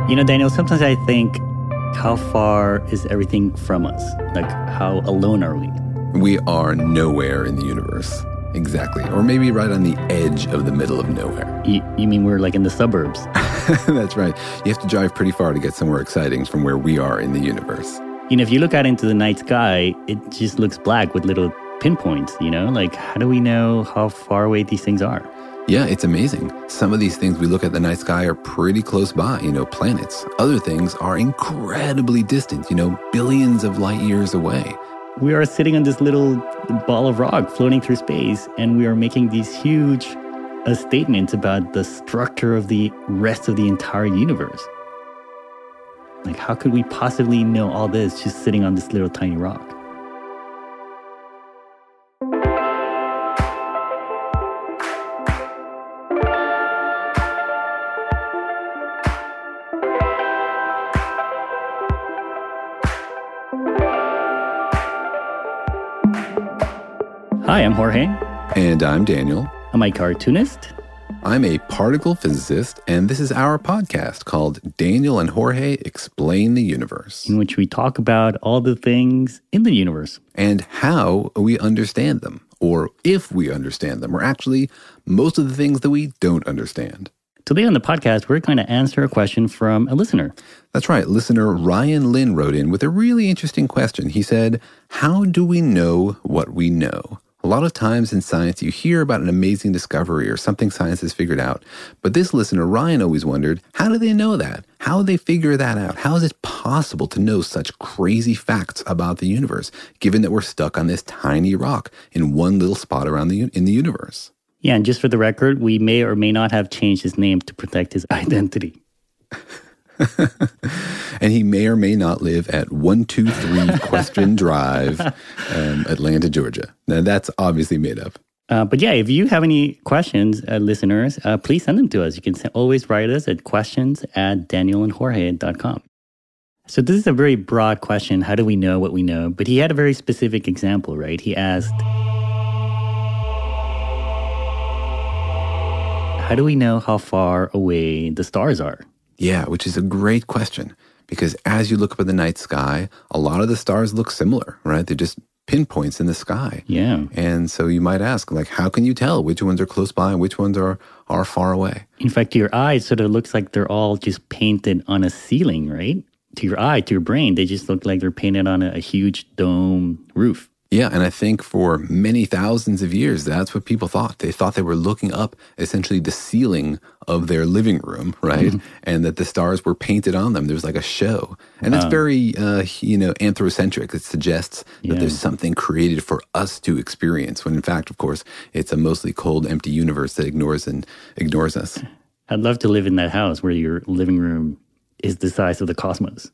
Daniel, sometimes I think, how far is everything from us? Like, how alone are we? We are nowhere in the universe. Exactly. Or maybe right on the edge of the middle of nowhere. You mean we're like in the suburbs? That's right. You have to drive pretty far to get somewhere exciting from where we are in the universe. If you look out into the night sky, it just looks black with little pinpoints, Like, how do we know how far away these things are? Yeah, it's amazing. Some of these things we look at the night sky are pretty close by, planets. Other things are incredibly distant, billions of light years away. We are sitting on this little ball of rock floating through space, and we are making these huge statements about the structure of the rest of the entire universe. Like, how could we possibly know all this just sitting on this little tiny rock? Hi, I'm Jorge. And I'm Daniel. I'm a cartoonist. I'm a particle physicist, and this is our podcast called Daniel and Jorge Explain the Universe, in which we talk about all the things in the universe. And how we understand them, or if we understand them, or actually most of the things that we don't understand. Today on the podcast, we're going to answer a question from a listener. That's right. Listener Ryan Lynn wrote in with a really interesting question. He said, how do we know what we know? A lot of times in science, you hear about an amazing discovery or something science has figured out. But this listener, Ryan, always wondered, how do they know that? How do they figure that out? How is it possible to know such crazy facts about the universe, given that we're stuck on this tiny rock in one little spot around in the universe? Yeah, and just for the record, we may or may not have changed his name to protect his identity. And he may or may not live at 123 Question Drive, Atlanta, Georgia. Now, that's obviously made up. But yeah, if you have any questions, listeners, please send them to us. You can always write us at questions@danielandjorge.com. So this is a very broad question. How do we know what we know? But he had a very specific example, right? He asked, how do we know how far away the stars are? Yeah, which is a great question. Because as you look up at the night sky, a lot of the stars look similar, right? They're just pinpoints in the sky. Yeah. And so you might ask, like, how can you tell which ones are close by and which ones are far away? In fact, to your eye, it sort of looks like they're all just painted on a ceiling, right? To your eye, to your brain, they just look like they're painted on a huge dome roof. Yeah, and I think for many thousands of years, that's what people thought. They thought they were looking up essentially the ceiling of their living room, right? Mm-hmm. And that the stars were painted on them. There was like a show. And that's very, anthrocentric. It suggests that there's something created for us to experience, when in fact, of course, it's a mostly cold, empty universe that ignores us. I'd love to live in that house where your living room is the size of the cosmos.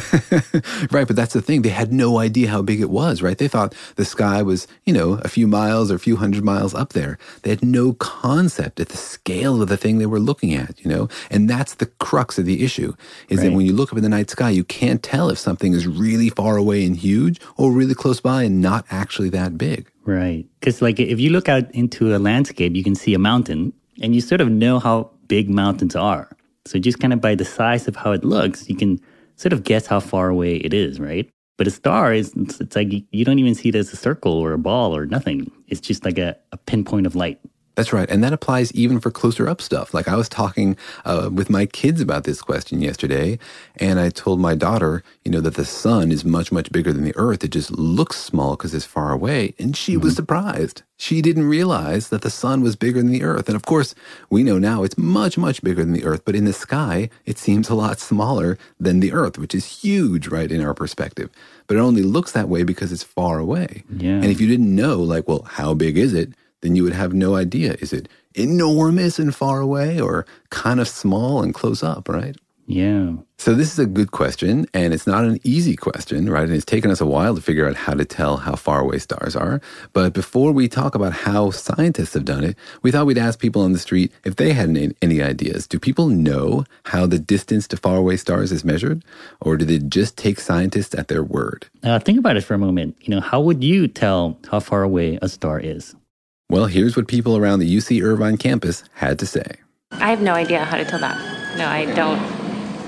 Right, but that's the thing. They had no idea how big it was, right? They thought the sky was, a few miles or a few hundred miles up there. They had no concept at the scale of the thing they were looking at, And that's the crux of the issue, is that when you look up in the night sky, you can't tell if something is really far away and huge or really close by and not actually that big. Right. Because if you look out into a landscape, you can see a mountain, and you sort of know how big mountains are. So just kind of by the size of how it looks, you can sort of guess how far away it is, right? But a star it's like you don't even see it as a circle or a ball or nothing. It's just like a pinpoint of light. That's right. And that applies even for closer up stuff. Like I was talking with my kids about this question yesterday, and I told my daughter, that the sun is much, much bigger than the earth. It just looks small because it's far away. And she was surprised. She didn't realize that the sun was bigger than the earth. And of course, we know now it's much, much bigger than the earth. But in the sky, it seems a lot smaller than the earth, which is huge, right, in our perspective. But it only looks that way because it's far away. Yeah. And if you didn't know, how big is it? Then you would have no idea. Is it enormous and far away or kind of small and close up, right? Yeah. So this is a good question, and it's not an easy question, right? And it's taken us a while to figure out how to tell how far away stars are. But before we talk about how scientists have done it, we thought we'd ask people on the street if they had any ideas. Do people know how the distance to faraway stars is measured? Or do they just take scientists at their word? Think about it for a moment. How would you tell how far away a star is? Well, here's what people around the UC Irvine campus had to say. I have no idea how to tell that. No, I don't.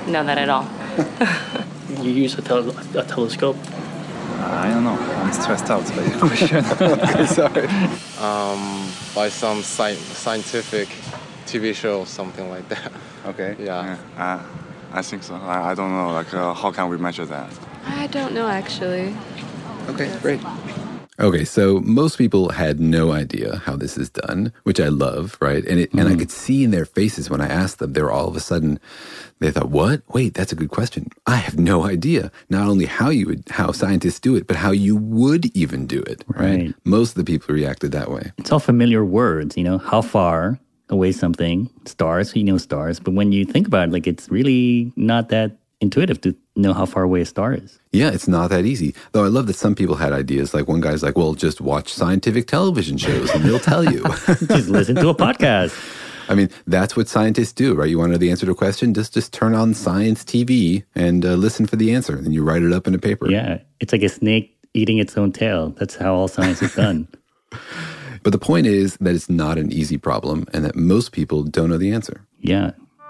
know that at all. You use a telescope? I don't know. I'm stressed out by the question. Okay, sorry. By some scientific TV show, something like that. Okay. Yeah. I think so. I don't know. Like, how can we measure that? I don't know, actually. Okay, great. Okay, so most people had no idea how this is done, which I love, right? And I could see in their faces when I asked them, they were all of a sudden, they thought, what? Wait, that's a good question. I have no idea. Not only how scientists do it, but how you would even do it, right? Most of the people reacted that way. It's all familiar words, how far away something, stars, stars. But when you think about it, like it's really not that intuitive to know how far away a star is. Yeah, it's not that easy. Though I love that some people had ideas. Like one guy's like, well, just watch scientific television shows and they'll tell you. Just listen to a podcast. I mean, that's what scientists do, right? You want to know the answer to a question? Just turn on science TV and listen for the answer. And you write it up in a paper. Yeah, it's like a snake eating its own tail. That's how all science is done. But the point is that it's not an easy problem and that most people don't know the answer. Yeah.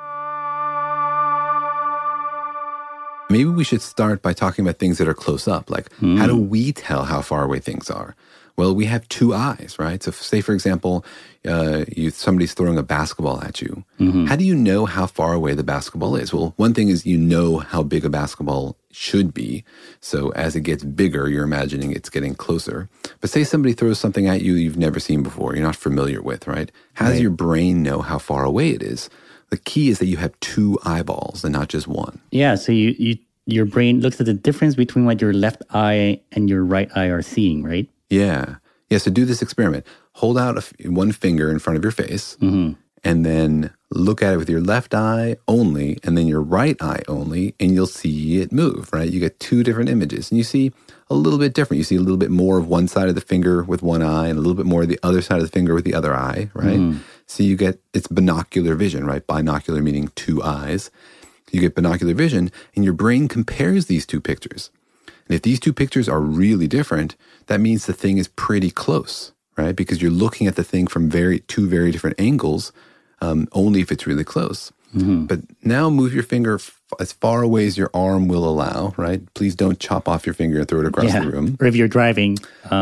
Maybe we should start by talking about things that are close up. Like, how do we tell how far away things are? Well, we have two eyes, right? So say, for example, somebody's throwing a basketball at you. How do you know how far away the basketball is? Well, one thing is you know how big a basketball should be. So as it gets bigger, you're imagining it's getting closer. But say somebody throws something at you you've never seen before, you're not familiar with, right? How does your brain know how far away it is? The key is that you have two eyeballs and not just one. Yeah, so your brain looks at the difference between what your left eye and your right eye are seeing, right? Yeah. Yeah, so do this experiment. Hold out one finger in front of your face and then look at it with your left eye only and then your right eye only, and you'll see it move, right? You get two different images and you see a little bit different. You see a little bit more of one side of the finger with one eye and a little bit more of the other side of the finger with the other eye, right? So you get, it's binocular vision, right? Binocular meaning two eyes. You get binocular vision and your brain compares these two pictures. And if these two pictures are really different, that means the thing is pretty close, right? Because you're looking at the thing from two very different angles, only if it's really close. But now move your finger as far away as your arm will allow, right? Please don't chop off your finger and throw it across the room. Or if you're driving,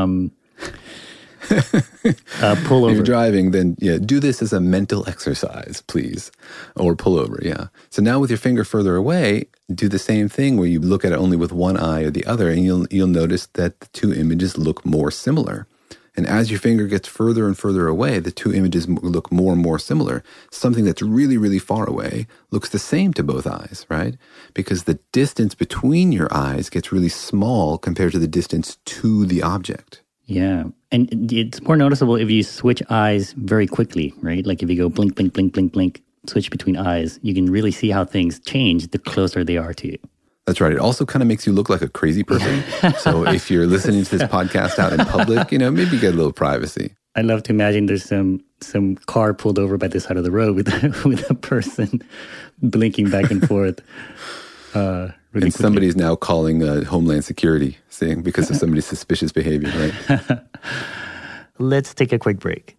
pull over. If you're driving, then do this as a mental exercise, please. Or pull over, yeah. So now with your finger further away, do the same thing where you look at it only with one eye or the other, and you'll notice that the two images look more similar. And as your finger gets further and further away, the two images look more and more similar. Something that's really, really far away looks the same to both eyes, right? Because the distance between your eyes gets really small compared to the distance to the object. Yeah. And it's more noticeable if you switch eyes very quickly, right? Like if you go blink, blink, blink, blink, blink, switch between eyes, you can really see how things change the closer they are to you. That's right. It also kind of makes you look like a crazy person. So if you're listening to this podcast out in public, maybe get a little privacy. I love to imagine there's some car pulled over by the side of the road with a person blinking back and forth. Really and quickly. Somebody's now calling Homeland Security, saying because of somebody's suspicious behavior, right? Let's take a quick break.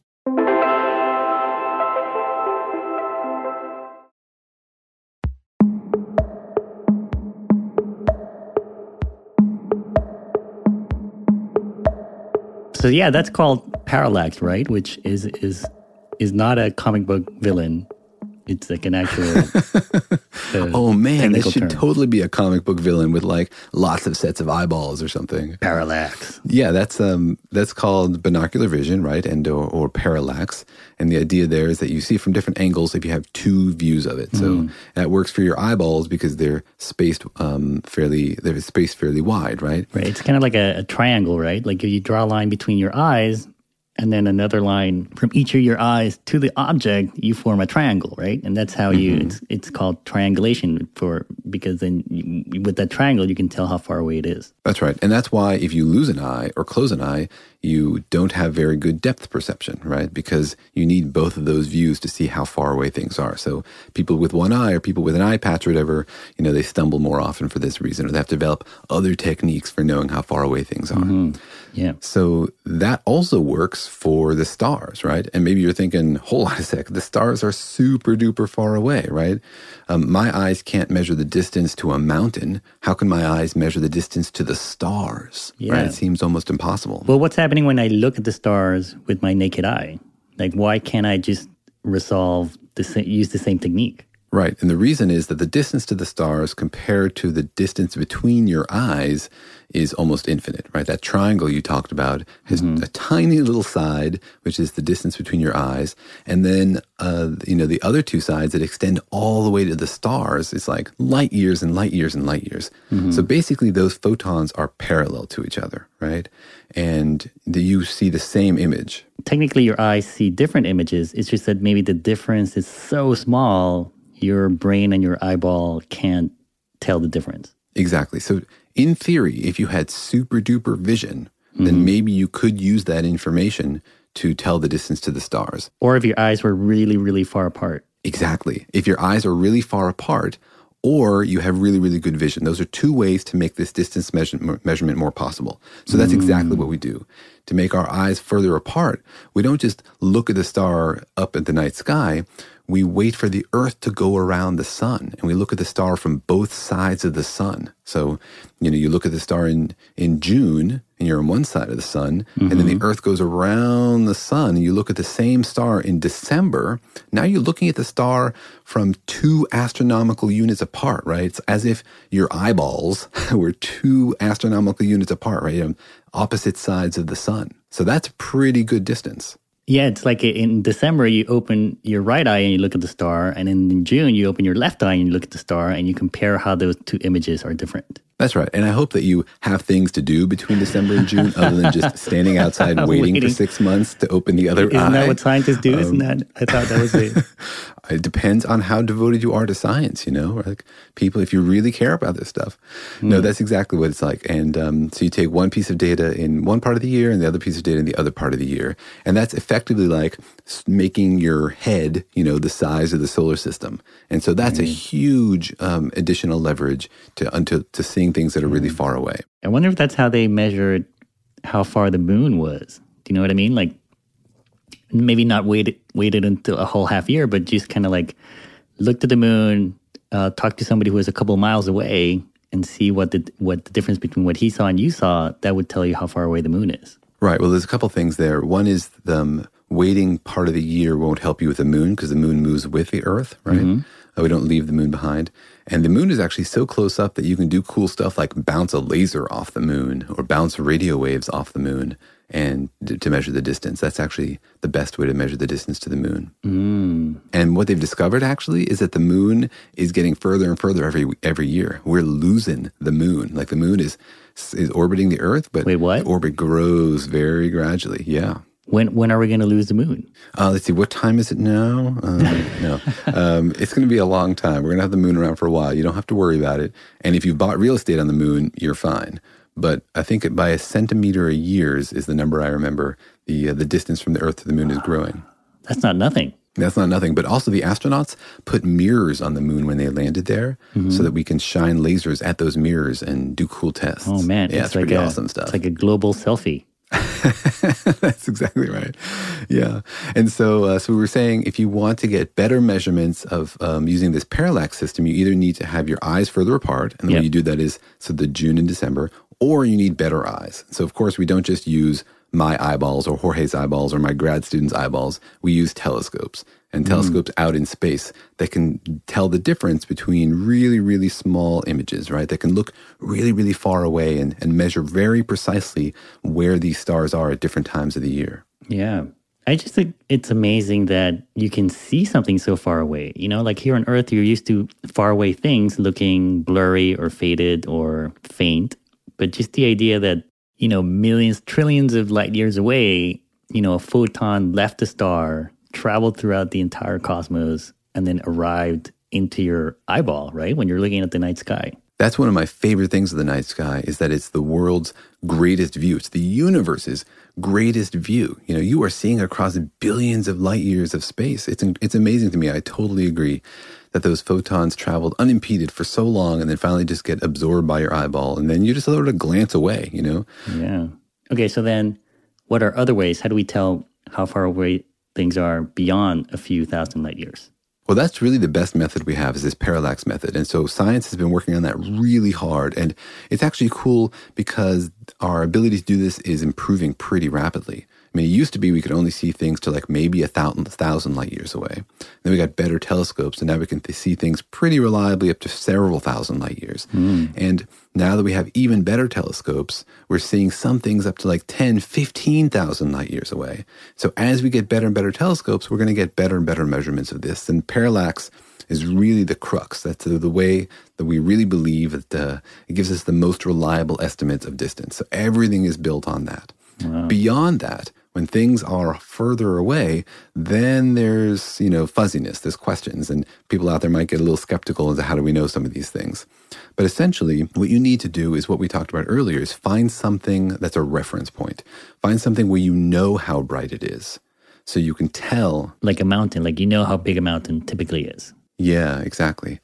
So yeah, that's called parallax, right? Which is not a comic book villain. It's like an actual oh man, this should term. totally be a comic book villain with like lots of sets of eyeballs or something. Parallax. Yeah, that's called binocular vision, right? And or parallax. And the idea there is that you see from different angles if you have two views of it. So that works for your eyeballs because they're spaced fairly wide, right? Right. It's kind of like a triangle, right? Like if you draw a line between your eyes and then another line from each of your eyes to the object, you form a triangle, right? And that's how it's called triangulation because then with that triangle, you can tell how far away it is. That's right. And that's why if you lose an eye or close an eye, you don't have very good depth perception, right? Because you need both of those views to see how far away things are. So people with one eye or people with an eye patch or whatever, they stumble more often for this reason, or they have to develop other techniques for knowing how far away things are. Yeah. So that also works for the stars, right? And maybe you're thinking, hold on a sec, the stars are super duper far away, right? My eyes can't measure the distance to a mountain. How can my eyes measure the distance to the stars? Yeah. Right? It seems almost impossible. Well, what's happening when I look at the stars with my naked eye? Like, why can't I just use the same technique? Right. And the reason is that the distance to the stars compared to the distance between your eyes is almost infinite, right? That triangle you talked about has a tiny little side, which is the distance between your eyes. And then, the other two sides that extend all the way to the stars, it's like light years and light years and light years. So basically those photons are parallel to each other, right? And you see the same image. Technically, your eyes see different images. It's just that maybe the difference is so small, your brain and your eyeball can't tell the difference. Exactly. So in theory, if you had super duper vision, then maybe you could use that information to tell the distance to the stars. Or if your eyes were really, really far apart. Exactly. If your eyes are really far apart, or you have really, really good vision. Those are two ways to make this distance measurement more possible. So that's exactly what we do. To make our eyes further apart, we don't just look at the star up at the night sky. We wait for the Earth to go around the sun, and we look at the star from both sides of the sun. So, you look at the star in June, and you're on one side of the sun, and then the Earth goes around the sun, and you look at the same star in December. Now you're looking at the star from 2 astronomical units apart, right? It's as if your eyeballs were 2 astronomical units apart, right? On opposite sides of the sun. So that's a pretty good distance. Yeah, it's like in December, you open your right eye and you look at the star. And in June, you open your left eye and you look at the star and you compare how those two images are different. That's right. And I hope that you have things to do between December and June other than just standing outside waiting for 6 months to open the other eye. Isn't that what scientists do? Isn't that? I thought that was it. It depends on how devoted you are to science, Like people, if you really care about this stuff. No, that's exactly what it's like. And so you take one piece of data in one part of the year and the other piece of data in the other part of the year. And that's effectively like making your head, the size of the solar system. And so that's a huge additional leverage to seeing things that are really far away. I wonder if that's how they measured how far the moon was. Do you know what I mean? Like, maybe not waited until a whole half year, but just kind of like looked at the moon, talked to somebody who was a couple of miles away and see what the difference between what he saw and you saw, that would tell you how far away the moon is. Right. Well, there's a couple things there. One is the waiting part of the year won't help you with the moon because the moon moves with the Earth, right? We don't leave the moon behind. And the moon is actually so close up that you can do cool stuff like bounce a laser off the moon or bounce radio waves off the moon and to measure the distance. That's actually the best way to measure the distance to the moon. And what they've discovered actually is that the moon is getting further and further every year. We're losing the moon. Like the moon is orbiting the Earth, but Wait, what? the orbit grows very gradually. Yeah. When are we going to lose the moon? Let's see, what time is it now? No. It's going to be a long time. We're going to have the moon around for a while. You don't have to worry about it. And if you've bought real estate on the moon, you're fine. But I think by a centimeter a year is the number I remember. The distance from the Earth to the moon is growing. That's not nothing. That's not nothing. But also the astronauts put mirrors on the moon when they landed there so that we can shine lasers at those mirrors and do cool tests. Oh, man. Yeah, it's like pretty awesome stuff. It's like a global selfie. That's exactly right. Yeah. And so we were saying if you want to get better measurements of using this parallax system, you either need to have your eyes further apart. And the way you do that is the June and December, or you need better eyes. So, of course, we don't just use my eyeballs or Jorge's eyeballs or my grad student's eyeballs. We use telescopes and telescopes out in space that can tell the difference between really, really small images, right? That can look really, really far away and measure very precisely where these stars are at different times of the year. Yeah. I just think it's amazing that you can see something so far away. Like here on Earth, you're used to far away things looking blurry or faded or faint. But just the idea that, millions, trillions of light years away, a photon left the star, traveled throughout the entire cosmos, and then arrived into your eyeball, right? When you're looking at the night sky. That's one of my favorite things of the night sky is that it's the world's greatest view. It's the universe's greatest view. You are seeing across billions of light years of space. It's amazing to me. I totally agree that those photons traveled unimpeded for so long and then finally just get absorbed by your eyeball. And then you just sort of glance away, Yeah. Okay, so then what are other ways? How do we tell how far away things are beyond a few thousand light years? Well, that's really the best method we have is this parallax method. And so science has been working on that really hard. And it's actually cool because our ability to do this is improving pretty rapidly. I mean, it used to be we could only see things to like maybe 1,000 light years away. Then we got better telescopes, and now we can see things pretty reliably up to several thousand light years. And now that we have even better telescopes, we're seeing some things up to like 10, 15,000 light years away. So as we get better and better telescopes, we're going to get better and better measurements of this. And parallax is really the crux. That's the way that we really believe that it gives us the most reliable estimates of distance. So everything is built on that. Wow. Beyond that, when things are further away, then there's, fuzziness, there's questions, and people out there might get a little skeptical as to how do we know some of these things. But essentially, what you need to do is what we talked about earlier, is find something that's a reference point. Find something where you know how bright it is, so you can tell. Like a mountain, like you know how big a mountain typically is. Yeah, exactly.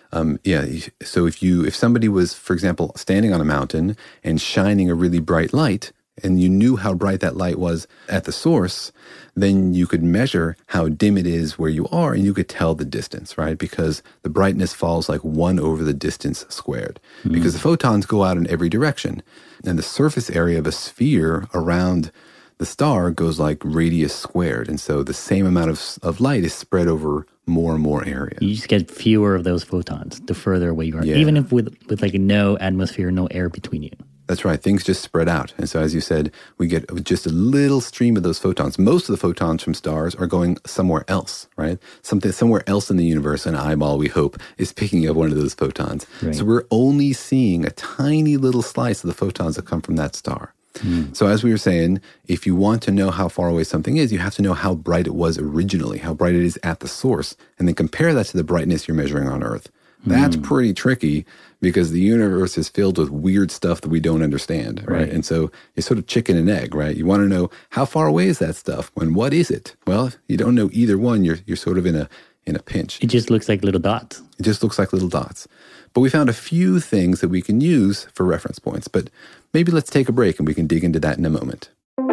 So if somebody was, for example, standing on a mountain and shining a really bright light, and you knew how bright that light was at the source, then you could measure how dim it is where you are, and you could tell the distance, right? Because the brightness falls like 1 over the distance squared. Because the photons go out in every direction, and the surface area of a sphere around the star goes like radius squared. And so the same amount of light is spread over more and more area. You just get fewer of those photons the further away you are, even if with like no atmosphere, no air between you. That's right. Things just spread out. And so, as you said, we get just a little stream of those photons. Most of the photons from stars are going somewhere else, right? Somewhere else in the universe, an eyeball, we hope, is picking up one of those photons. Right. So we're only seeing a tiny little slice of the photons that come from that star. So as we were saying, if you want to know how far away something is, you have to know how bright it was originally, how bright it is at the source, and then compare that to the brightness you're measuring on Earth. That's pretty tricky because the universe is filled with weird stuff that we don't understand, right? And so it's sort of chicken and egg, right? You want to know how far away is that stuff? And what is it? Well, if you don't know either one, you're sort of in a pinch. It just looks like little dots. It just looks like little dots. But we found a few things that we can use for reference points. But maybe let's take a break and we can dig into that in a moment.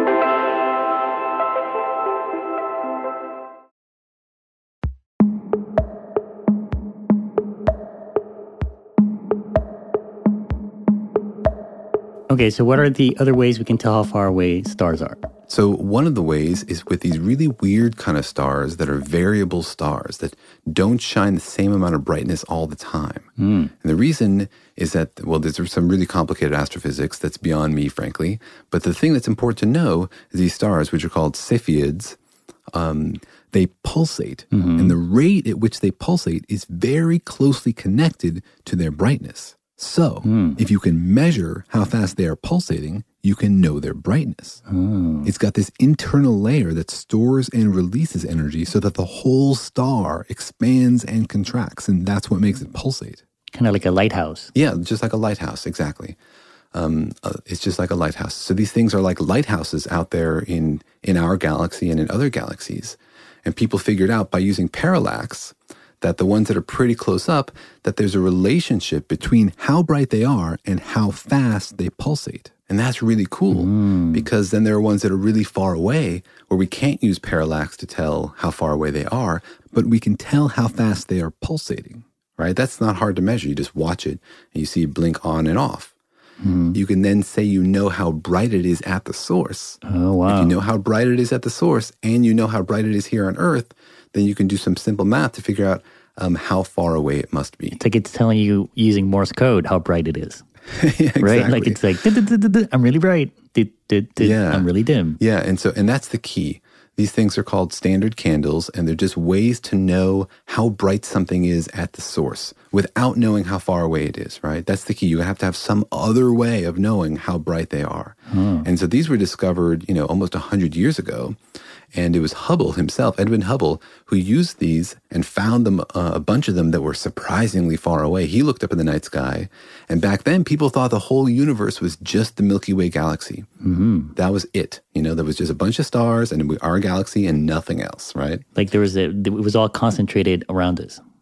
Okay, so what are the other ways we can tell how far away stars are? So one of the ways is with these really weird kind of stars that are variable stars that don't shine the same amount of brightness all the time. And the reason is that, well, there's some really complicated astrophysics that's beyond me, frankly. But the thing that's important to know is these stars, which are called Cepheids, they pulsate. And the rate at which they pulsate is very closely connected to their brightness. So, if you can measure how fast they are pulsating, you can know their brightness. It's got this internal layer that stores and releases energy so that the whole star expands and contracts, and that's what makes it pulsate. Kind of like a lighthouse. Yeah, just like a lighthouse, exactly. It's just like a lighthouse. So these things are like lighthouses out there in our galaxy and in other galaxies. And people figured out by using parallax that the ones that are pretty close up, that there's a relationship between how bright they are and how fast they pulsate. And that's really cool because then there are ones that are really far away where we can't use parallax to tell how far away they are, but we can tell how fast they are pulsating, right? That's not hard to measure. You just watch it and you see it blink on and off. You can then say you know how bright it is at the source. Oh, wow. If you know how bright it is at the source and you know how bright it is here on Earth, then you can do some simple math to figure out how far away it must be. It's like it's telling you using Morse code how bright it is. Yeah, exactly. Right? Like it's like, I'm really bright. I'm really dim. Yeah, and that's the key. These things are called standard candles, and they're just ways to know how bright something is at the source without knowing how far away it is, right? That's the key. You have to have some other way of knowing how bright they are. And so these were discovered, almost 100 years ago. And it was Hubble himself, Edwin Hubble, who used these and found them, a bunch of them that were surprisingly far away. He looked up in the night sky, and back then people thought the whole universe was just the Milky Way galaxy. That was it. There was just a bunch of stars and our galaxy and nothing else, right? Like it was all concentrated around us.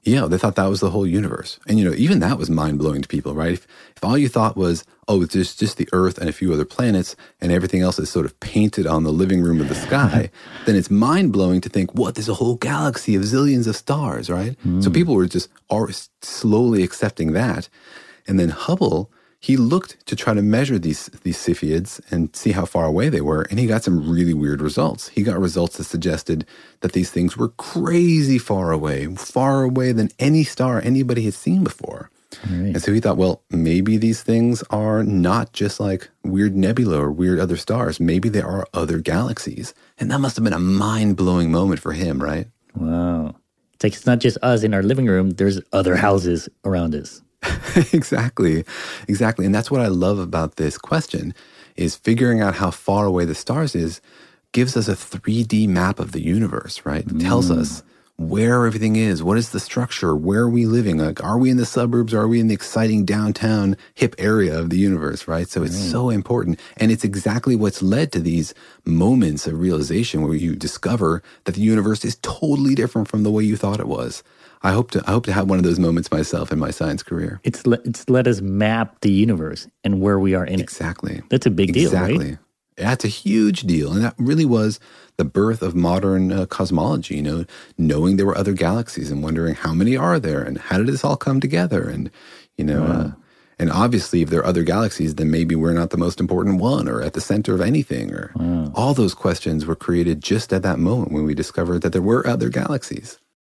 Yeah, they thought that was the whole universe. And, even that was mind-blowing to people, right? If all you thought was, oh, it's just the Earth and a few other planets and everything else is sort of painted on the living room of the sky, then it's mind-blowing to think, what, there's a whole galaxy of zillions of stars, right? So people were just slowly accepting that. And then Hubble, he looked to try to measure these Cepheids and see how far away they were, and he got some really weird results. He got results that suggested that these things were crazy far away than any star anybody had seen before. Right. And so he thought, well, maybe these things are not just like weird nebula or weird other stars. Maybe there are other galaxies. And that must have been a mind-blowing moment for him, right? Wow. It's like it's not just us in our living room. There's other houses around us. Exactly. And that's what I love about this question is figuring out how far away the stars is gives us a 3D map of the universe, right? It tells us where everything is, what is the structure, where are we living? Like, are we in the suburbs? Are we in the exciting downtown hip area of the universe, right? So it's so important. And it's exactly what's led to these moments of realization where you discover that the universe is totally different from the way you thought it was. I hope to have one of those moments myself in my science career. It's let us map the universe and where we are in it. Exactly. That's a big deal, right? That's a huge deal. And that really was the birth of modern cosmology, knowing there were other galaxies and wondering how many are there and how did this all come together? And, and obviously if there are other galaxies, then maybe we're not the most important one or at the center of anything. Or all those questions were created just at that moment when we discovered that there were other galaxies.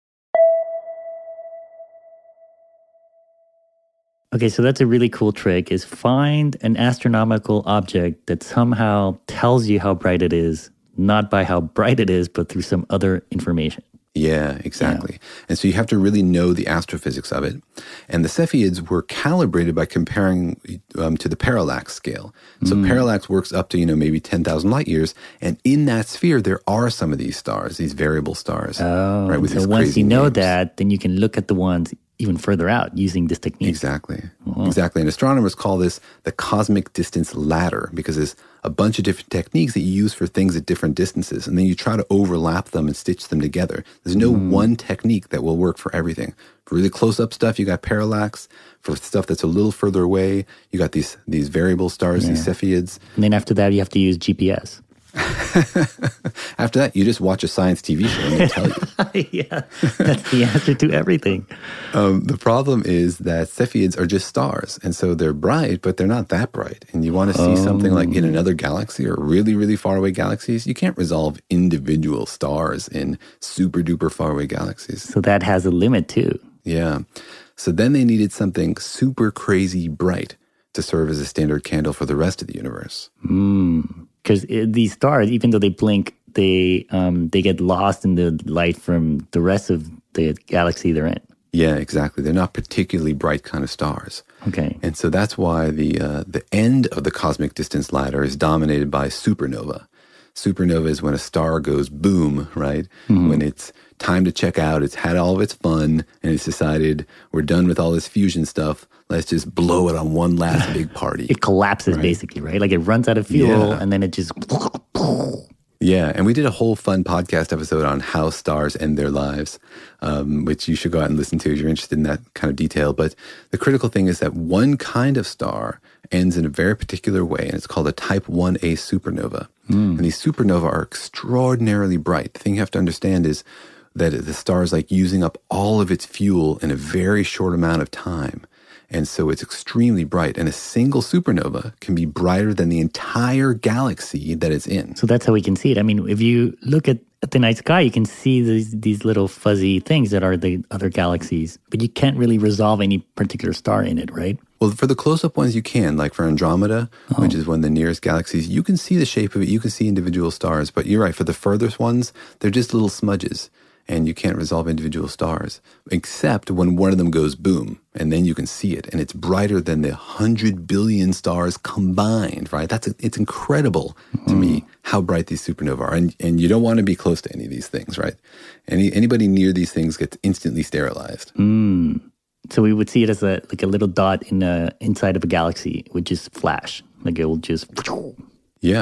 Okay, so that's a really cool trick, is find an astronomical object that somehow tells you how bright it is, not by how bright it is, but through some other information. Yeah, exactly. Yeah. And so you have to really know the astrophysics of it. And the Cepheids were calibrated by comparing to the parallax scale. So parallax works up to, maybe 10,000 light years. And in that sphere, there are some of these stars, these variable stars. Oh, right, with so once you know that, then you can look at the ones even further out using this technique. Exactly. Exactly. And astronomers call this the cosmic distance ladder because there's a bunch of different techniques that you use for things at different distances. And then you try to overlap them and stitch them together. There's no one technique that will work for everything. For really close-up stuff, you got parallax. For stuff that's a little further away, you got these variable stars, these Cepheids. And then after that, you have to use GPS. After that, you just watch a science TV show and they tell you. Yeah, that's the answer to everything. The problem is that Cepheids are just stars. And so they're bright, but they're not that bright. And you want to see something like in another galaxy or really, really far away galaxies, you can't resolve individual stars in super duper far away galaxies. So that has a limit too. Yeah. So then they needed something super crazy bright to serve as a standard candle for the rest of the universe. Because these stars, even though they blink, they get lost in the light from the rest of the galaxy they're in. Yeah, exactly. They're not particularly bright kind of stars. Okay. And so that's why the end of the cosmic distance ladder is dominated by supernova. Supernova is when a star goes boom, right? When it's time to check out, it's had all of its fun, and it's decided we're done with all this fusion stuff. Let's just blow it on one last big party. It collapses, basically, right? Like it runs out of fuel, and then it just... Yeah, and we did a whole fun podcast episode on how stars end their lives, which you should go out and listen to if you're interested in that kind of detail. But the critical thing is that one kind of star ends in a very particular way, and it's called a type 1a supernova. And these supernovae are extraordinarily bright. The thing you have to understand is that the star is like using up all of its fuel in a very short amount of time. And so it's extremely bright. And a single supernova can be brighter than the entire galaxy that it's in. So that's how we can see it. I mean, if you look at the night sky, you can see these little fuzzy things that are the other galaxies. But you can't really resolve any particular star in it, right? Well, for the close-up ones, you can. Like for Andromeda, which is one of the nearest galaxies, you can see the shape of it. You can see individual stars. But you're right. For the furthest ones, they're just little smudges. And you can't resolve individual stars, except when one of them goes boom, and then you can see it, and it's brighter than the 100 billion stars combined, right? It's incredible to me how bright these supernovae are, and you don't want to be close to any of these things, right? Anybody near these things gets instantly sterilized. So we would see it as a little dot inside of a galaxy, it would just flash, like it will just... Yeah.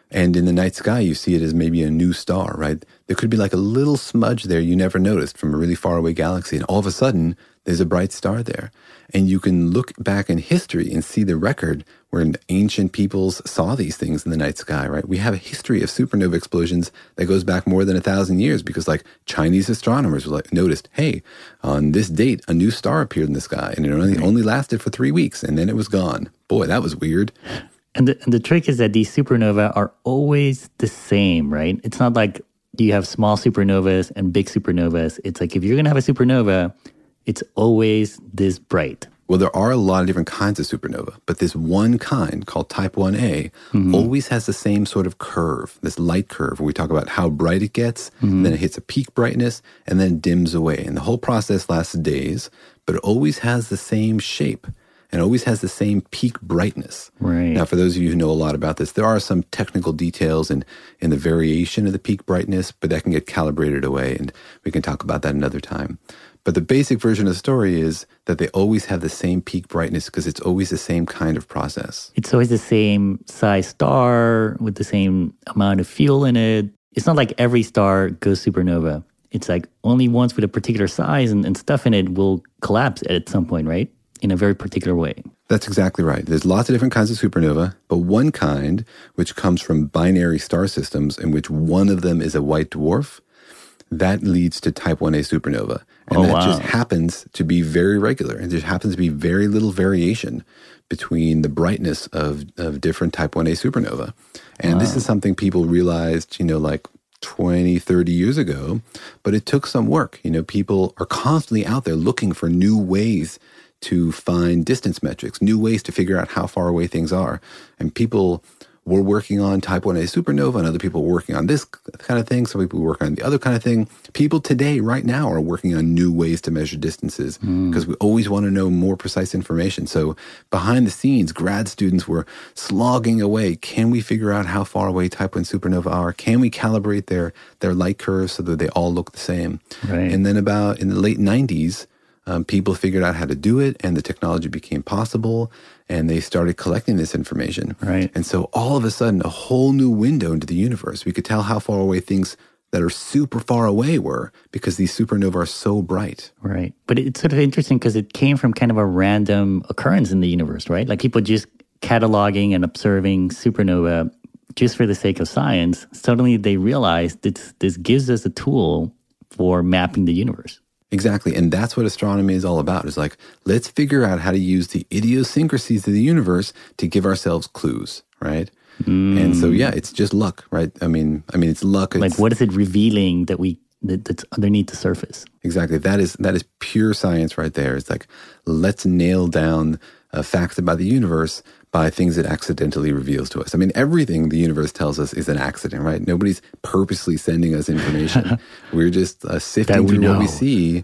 And in the night sky, you see it as maybe a new star, right? There could be like a little smudge there you never noticed from a really far away galaxy. And all of a sudden, there's a bright star there. And you can look back in history and see the record where ancient peoples saw these things in the night sky, right? We have a history of supernova explosions that goes back more than 1,000 years because like Chinese astronomers noticed, hey, on this date, a new star appeared in the sky and it only lasted for 3 weeks and then it was gone. Boy, that was weird. And the trick is that these supernova are always the same, right? It's not like you have small supernovas and big supernovas. It's like if you're going to have a supernova, it's always this bright. Well, there are a lot of different kinds of supernova, but this one kind called type 1a always has the same sort of curve, this light curve where we talk about how bright it gets, and then it hits a peak brightness, and then dims away. And the whole process lasts days, but it always has the same shape and always has the same peak brightness. Right. Now, for those of you who know a lot about this, there are some technical details in the variation of the peak brightness, but that can get calibrated away, and we can talk about that another time. But the basic version of the story is that they always have the same peak brightness because it's always the same kind of process. It's always the same size star with the same amount of fuel in it. It's not like every star goes supernova. It's like only ones with a particular size and stuff in it will collapse at some point, right? In a very particular way. That's exactly right. There's lots of different kinds of supernova, but one kind, which comes from binary star systems in which one of them is a white dwarf, that leads to type 1a supernova. And that just happens to be very regular. And there happens to be very little variation between the brightness of different type 1a supernova. And this is something people realized, like 20, 30 years ago, but it took some work. People are constantly out there looking for new ways to find distance metrics, new ways to figure out how far away things are. And people were working on type 1a supernova, and other people were working on this kind of thing. Some people were working on the other kind of thing. People today, right now, are working on new ways to measure distances because we always want to know more precise information. So behind the scenes, grad students were slogging away. Can we figure out how far away type 1 supernova are? Can we calibrate their light curves so that they all look the same? Right. And then about in the late 90s, people figured out how to do it, and the technology became possible, and they started collecting this information. Right. And so all of a sudden, a whole new window into the universe. We could tell how far away things that are super far away were because these supernovae are so bright. Right. But it's sort of interesting because it came from kind of a random occurrence in the universe, right? Like people just cataloging and observing supernova just for the sake of science. Suddenly they realized this gives us a tool for mapping the universe. Exactly. And that's what astronomy is all about. It's like, let's figure out how to use the idiosyncrasies of the universe to give ourselves clues, right? And so, yeah, it's just luck, right? I mean, it's luck. Like, what is it revealing that's underneath the surface? Exactly. That is pure science right there. It's like, let's nail down facts about the universe by things it accidentally reveals to us. I mean, everything the universe tells us is an accident, right? Nobody's purposely sending us information. We're just sifting through what we see,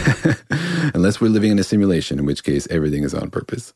unless we're living in a simulation, in which case everything is on purpose.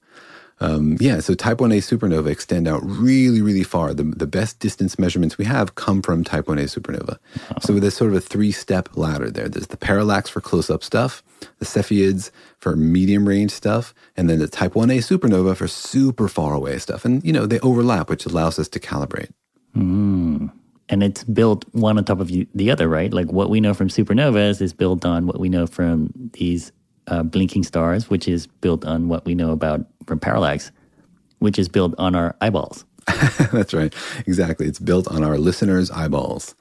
So type 1a supernova extend out really, really far. The best distance measurements we have come from type 1a supernova. Oh. So there's sort of a 3-step ladder there. There's the parallax for close-up stuff, the Cepheids for medium-range stuff, and then the type 1a supernova for super far-away stuff. And, they overlap, which allows us to calibrate. And it's built one on top of the other, right? Like what we know from supernovas is built on what we know from these blinking stars, which is built on what we know about from parallax, which is built on our eyeballs. That's right. Exactly. It's built on our listeners' eyeballs.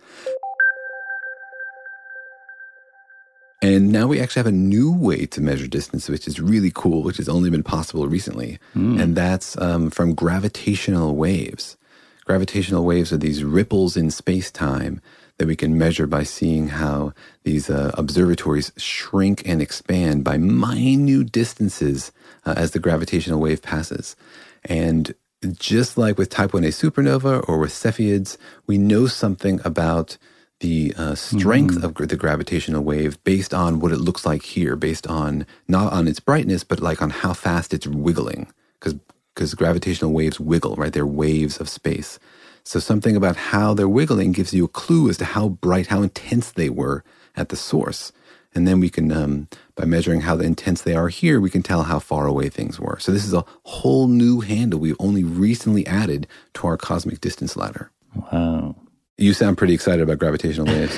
And now we actually have a new way to measure distance, which is really cool, which has only been possible recently. And that's from gravitational waves. Gravitational waves are these ripples in space-time that we can measure by seeing how these observatories shrink and expand by minute distances as the gravitational wave passes. And just like with type 1a supernova or with Cepheids, we know something about the strength of the gravitational wave based on what it looks like here, based on not on its brightness, but like on how fast it's wiggling, because gravitational waves wiggle, right? They're waves of space. So something about how they're wiggling gives you a clue as to how bright, how intense they were at the source. And then we can, by measuring how intense they are here, we can tell how far away things were. So this is a whole new handle we've only recently added to our cosmic distance ladder. Wow. You sound pretty excited about gravitational waves.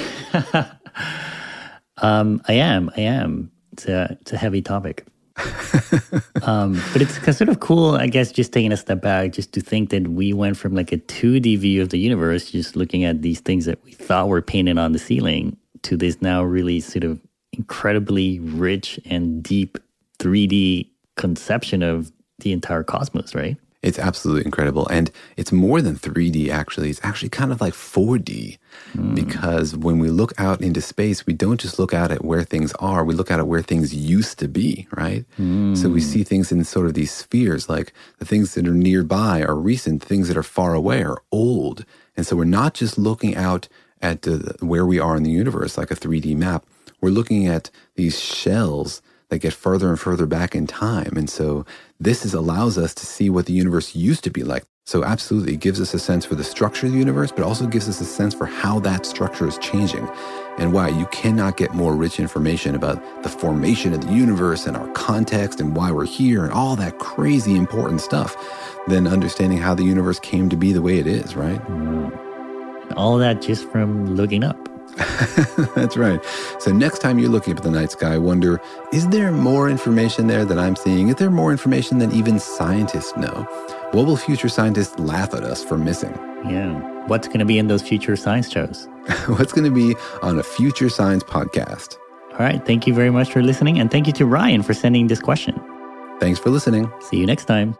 I am. It's a heavy topic. But it's sort of cool, I guess, just taking a step back, just to think that we went from like a 2D view of the universe, just looking at these things that we thought were painted on the ceiling, to this now really sort of incredibly rich and deep 3D conception of the entire cosmos, right? It's absolutely incredible. And it's more than 3D, actually. It's actually kind of like 4D. Because when we look out into space, we don't just look out at where things are. We look out at where things used to be, right? So we see things in sort of these spheres, like the things that are nearby are recent, things that are far away are old. And so we're not just looking out at where we are in the universe, like a 3D map. We're looking at these shells that get further and further back in time. And so this allows us to see what the universe used to be like. So absolutely, it gives us a sense for the structure of the universe, but also gives us a sense for how that structure is changing. And why you cannot get more rich information about the formation of the universe and our context and why we're here and all that crazy important stuff than understanding how the universe came to be the way it is, right? All that just from looking up. That's right. So next time you're looking up at the night sky, wonder, is there more information there that I'm seeing? Is there more information than even scientists know? What will future scientists laugh at us for missing? Yeah. What's going to be in those future science shows? What's going to be on a future science podcast? All right. Thank you very much for listening. And thank you to Ryan for sending this question. Thanks for listening. See you next time.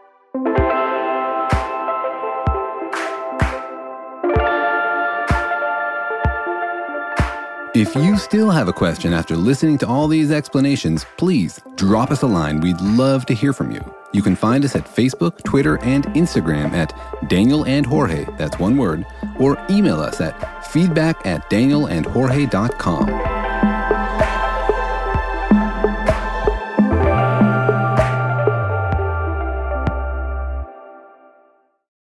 If you still have a question after listening to all these explanations, please drop us a line. We'd love to hear from you. You can find us at Facebook, Twitter, and Instagram at Daniel and Jorge, that's one word, or email us at feedback@danielandjorge.com.